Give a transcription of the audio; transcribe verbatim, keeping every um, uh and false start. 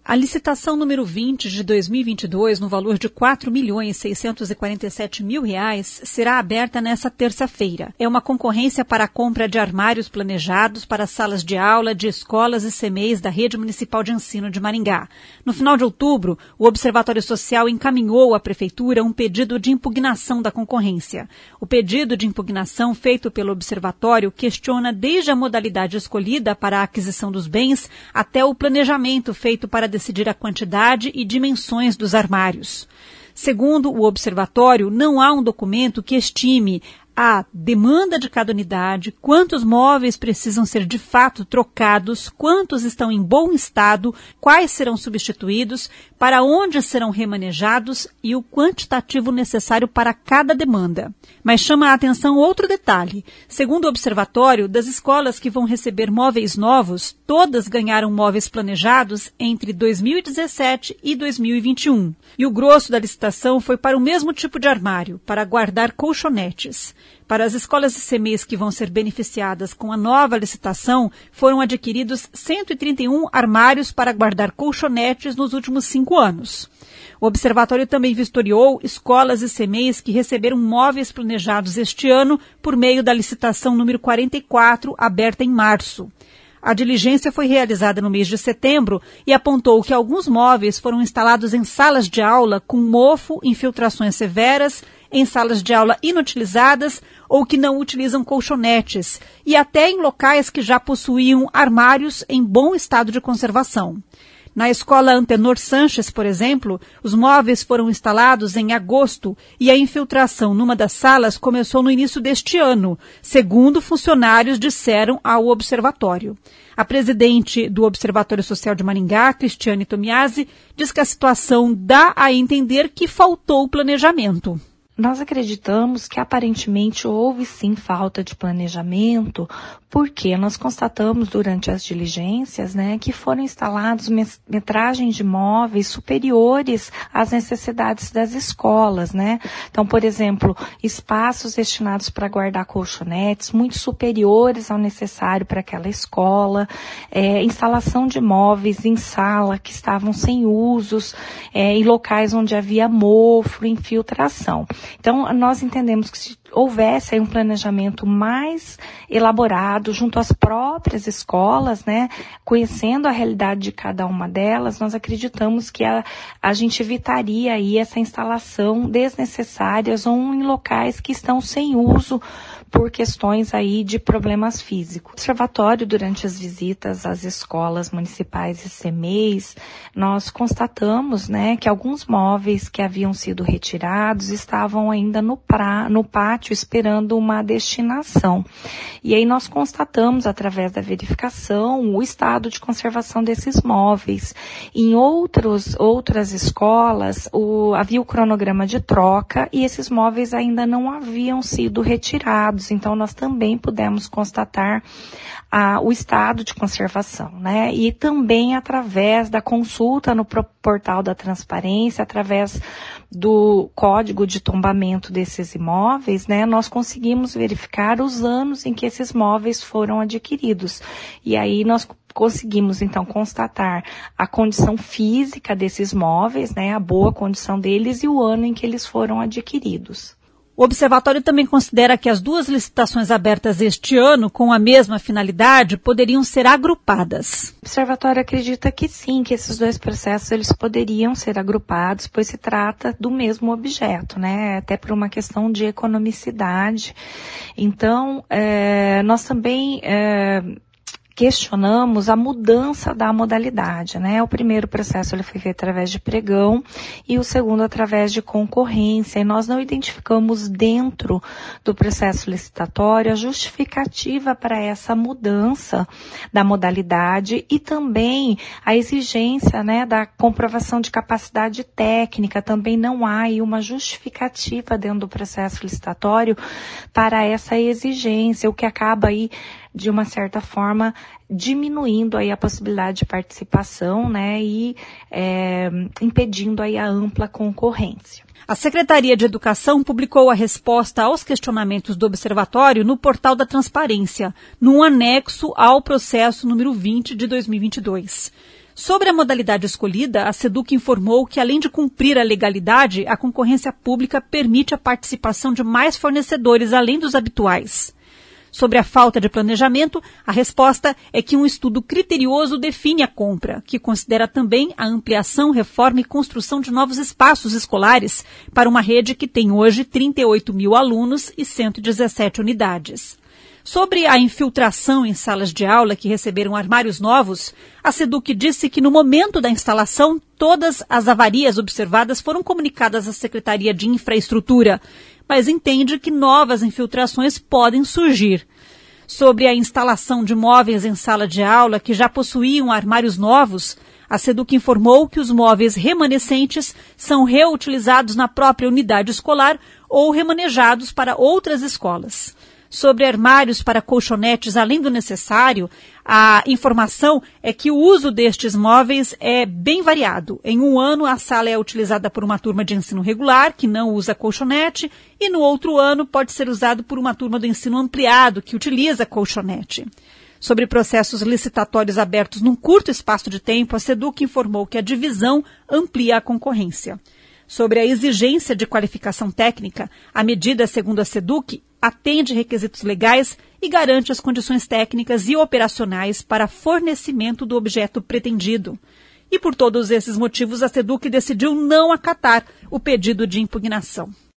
A licitação número vinte de dois mil e vinte e dois, no valor de quatro milhões seiscentos e quarenta e sete mil reais, será aberta nesta terça-feira. É uma concorrência para a compra de armários planejados para salas de aula de escolas e C M E Is da Rede Municipal de Ensino de Maringá. No final de outubro, o Observatório Social encaminhou à Prefeitura um pedido de impugnação da concorrência. O pedido de impugnação feito pelo Observatório questiona desde a modalidade escolhida para a aquisição dos bens até o planejamento feito para decidir a quantidade e dimensões dos armários. Segundo o observatório, não há um documento que estime a demanda de cada unidade, quantos móveis precisam ser de fato trocados, quantos estão em bom estado, quais serão substituídos, para onde serão remanejados e o quantitativo necessário para cada demanda. Mas chama a atenção outro detalhe. Segundo o observatório, das escolas que vão receber móveis novos, todas ganharam móveis planejados entre dois mil e dezessete e dois mil e vinte e um. E o grosso da licitação foi para o mesmo tipo de armário, para guardar colchonetes. Para as escolas e C M E Is que vão ser beneficiadas com a nova licitação, foram adquiridos cento e trinta e um armários para guardar colchonetes nos últimos cinco anos. O observatório também vistoriou escolas e C M E Is que receberam móveis planejados este ano por meio da licitação número quarenta e quatro, aberta em março. A diligência foi realizada no mês de setembro e apontou que alguns móveis foram instalados em salas de aula com mofo, infiltrações severas, em salas de aula inutilizadas ou que não utilizam colchonetes, e até em locais que já possuíam armários em bom estado de conservação. Na escola Antenor Sanches, por exemplo, os móveis foram instalados em agosto e a infiltração numa das salas começou no início deste ano, segundo funcionários disseram ao observatório. A presidente do Observatório Social de Maringá, Cristiane Tomiasi, diz que a situação dá a entender que faltou planejamento. Nós acreditamos que aparentemente houve sim falta de planejamento, porque nós constatamos durante as diligências, né, que foram instalados metragens de móveis superiores às necessidades das escolas, né. Então, por exemplo, espaços destinados para guardar colchonetes muito superiores ao necessário para aquela escola, é, instalação de móveis em sala que estavam sem usos, é, em locais onde havia mofo, infiltração. Então, nós entendemos que se houvesse aí um planejamento mais elaborado junto às próprias escolas, né, conhecendo a realidade de cada uma delas, nós acreditamos que a, a gente evitaria aí essa instalação desnecessárias ou em locais que estão sem uso por questões aí de problemas físicos. No observatório, durante as visitas às escolas municipais e C M E Is, nós constatamos, né, que alguns móveis que haviam sido retirados estavam ainda no, pra, no pátio esperando uma destinação. E aí nós constatamos, através da verificação, o estado de conservação desses móveis. Em outros, outras escolas, o, havia o cronograma de troca e esses móveis ainda não haviam sido retirados. Então, nós também pudemos constatar ah, o estado de conservação, né? E também através da consulta no portal da transparência, através do código de tombamento desses imóveis, né? Nós conseguimos verificar os anos em que esses móveis foram adquiridos. E aí nós conseguimos, então, constatar a condição física desses móveis, né? A boa condição deles e o ano em que eles foram adquiridos. O observatório também considera que as duas licitações abertas este ano, com a mesma finalidade, poderiam ser agrupadas. O observatório acredita que sim, que esses dois processos eles poderiam ser agrupados, pois se trata do mesmo objeto, né? Até por uma questão de economicidade. Então, é, nós também É, questionamos a mudança da modalidade, né? O primeiro processo ele foi feito através de pregão e o segundo através de concorrência. E nós não identificamos dentro do processo licitatório a justificativa para essa mudança da modalidade e também a exigência, né, da comprovação de capacidade técnica. Também não há aí uma justificativa dentro do processo licitatório para essa exigência, o que acaba aí de uma certa forma, diminuindo aí a possibilidade de participação, né, e é, impedindo aí a ampla concorrência. A Secretaria de Educação publicou a resposta aos questionamentos do Observatório no portal da Transparência, num anexo ao processo número vinte de dois mil e vinte e dois. Sobre a modalidade escolhida, a SEDUC informou que, além de cumprir a legalidade, a concorrência pública permite a participação de mais fornecedores além dos habituais. Sobre a falta de planejamento, a resposta é que um estudo criterioso define a compra, que considera também a ampliação, reforma e construção de novos espaços escolares para uma rede que tem hoje trinta e oito mil alunos e cento e dezessete unidades. Sobre a infiltração em salas de aula que receberam armários novos, a SEDUC disse que no momento da instalação, todas as avarias observadas foram comunicadas à Secretaria de Infraestrutura, mas entende que novas infiltrações podem surgir. Sobre a instalação de móveis em sala de aula que já possuíam armários novos, a SEDUC informou que os móveis remanescentes são reutilizados na própria unidade escolar ou remanejados para outras escolas. Sobre armários para colchonetes além do necessário, a informação é que o uso destes móveis é bem variado. Em um ano, a sala é utilizada por uma turma de ensino regular, que não usa colchonete, e no outro ano pode ser usado por uma turma do ensino ampliado, que utiliza colchonete. Sobre processos licitatórios abertos num curto espaço de tempo, a SEDUC informou que a divisão amplia a concorrência. Sobre a exigência de qualificação técnica, a medida, segundo a SEDUC, atende requisitos legais e garante as condições técnicas e operacionais para fornecimento do objeto pretendido. E por todos esses motivos, a SEDUC decidiu não acatar o pedido de impugnação.